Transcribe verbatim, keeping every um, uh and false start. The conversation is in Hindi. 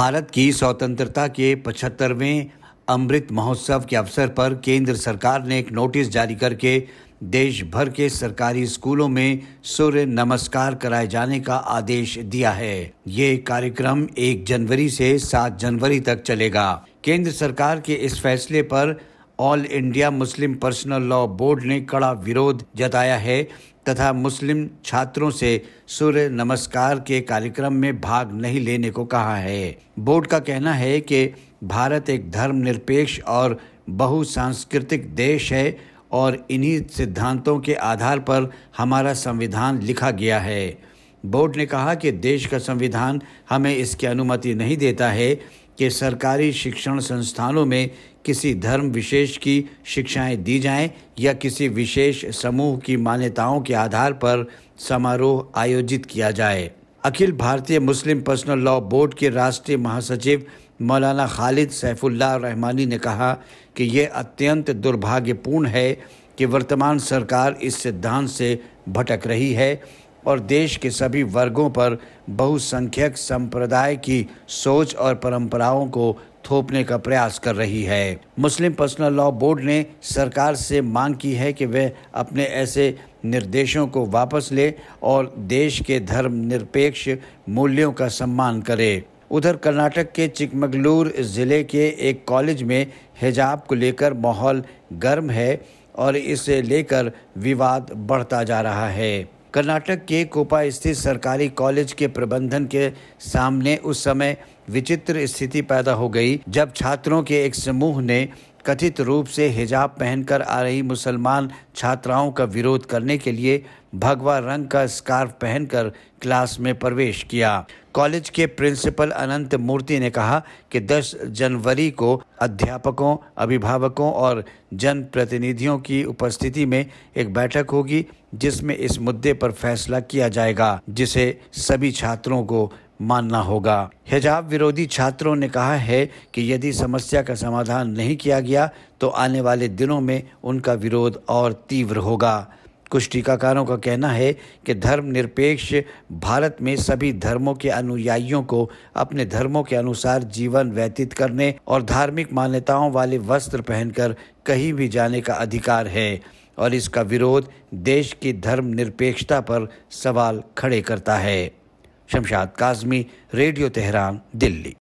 भारत की स्वतंत्रता के पचहत्तरवें अमृत महोत्सव के अवसर पर केंद्र सरकार ने एक नोटिस जारी करके देश भर के सरकारी स्कूलों में सूर्य नमस्कार कराए जाने का आदेश दिया है। ये कार्यक्रम एक जनवरी से सात जनवरी तक चलेगा। केंद्र सरकार के इस फैसले पर All India Muslim Personal Law Board ने कड़ा विरोध जताया है तथा मुस्लिम छात्रों से सूर्य नमस्कार के कार्यक्रम में भाग नहीं लेने को कहा है। बोर्ड का कहना है कि भारत एक धर्मनिरपेक्ष और बहुसांस्कृतिक देश है और इन्हीं सिद्धांतों के आधार पर हमारा संविधान लिखा गया है। बोर्ड ने कहा कि देश का संविधान हमें इसकी अनुमति नहीं देता है कि सरकारी शिक्षण संस्थानों में किसी धर्म विशेष की शिक्षाएं दी जाएं या किसी विशेष समूह की मान्यताओं के आधार पर समारोह आयोजित किया जाए। अखिल भारतीय मुस्लिम पर्सनल लॉ बोर्ड के राष्ट्रीय महासचिव मौलाना खालिद सैफुल्लाह रहमानी ने कहा कि यह अत्यंत दुर्भाग्यपूर्ण है कि वर्तमान सरकार इस सिद्धांत से भटक रही है और देश के सभी वर्गों पर बहुसंख्यक संप्रदाय की सोच और परंपराओं को थोपने का प्रयास कर रही है। मुस्लिम पर्सनल लॉ बोर्ड ने सरकार से मांग की है कि वह अपने ऐसे निर्देशों को वापस ले और देश के धर्मनिरपेक्ष मूल्यों का सम्मान करे। उधर कर्नाटक के चिकमगलूर जिले के एक कॉलेज में हिजाब को लेकर माहौल गर्म है और इसे लेकर विवाद बढ़ता जा रहा है। कर्नाटक के कोपा स्थित सरकारी कॉलेज के प्रबंधन के सामने उस समय विचित्र स्थिति पैदा हो गई जब छात्रों के एक समूह ने कथित रूप से हिजाब पहनकर आ रही मुसलमान छात्राओं का विरोध करने के लिए भगवा रंग का स्कार्फ पहनकर क्लास में प्रवेश किया। कॉलेज के प्रिंसिपल अनंत मूर्ति ने कहा कि दस जनवरी को अध्यापकों, अभिभावकों और जनप्रतिनिधियों की उपस्थिति में एक बैठक होगी जिसमें इस मुद्दे पर फैसला किया जाएगा, जिसे सभी छात्रों को मानना होगा। हिजाब विरोधी छात्रों ने कहा है कि यदि समस्या का समाधान नहीं किया गया तो आने वाले दिनों में उनका विरोध और तीव्र होगा। कुछ टीकाकारों का कहना है कि धर्मनिरपेक्ष भारत में सभी धर्मों के अनुयायियों को अपने धर्मों के अनुसार जीवन व्यतीत करने और धार्मिक मान्यताओं वाले वस्त्र पहनकर कहीं भी जाने का अधिकार है और इसका विरोध देश की धर्मनिरपेक्षता पर सवाल खड़े करता है। Shamshad Kazmi, Radio Tehran, Delhi.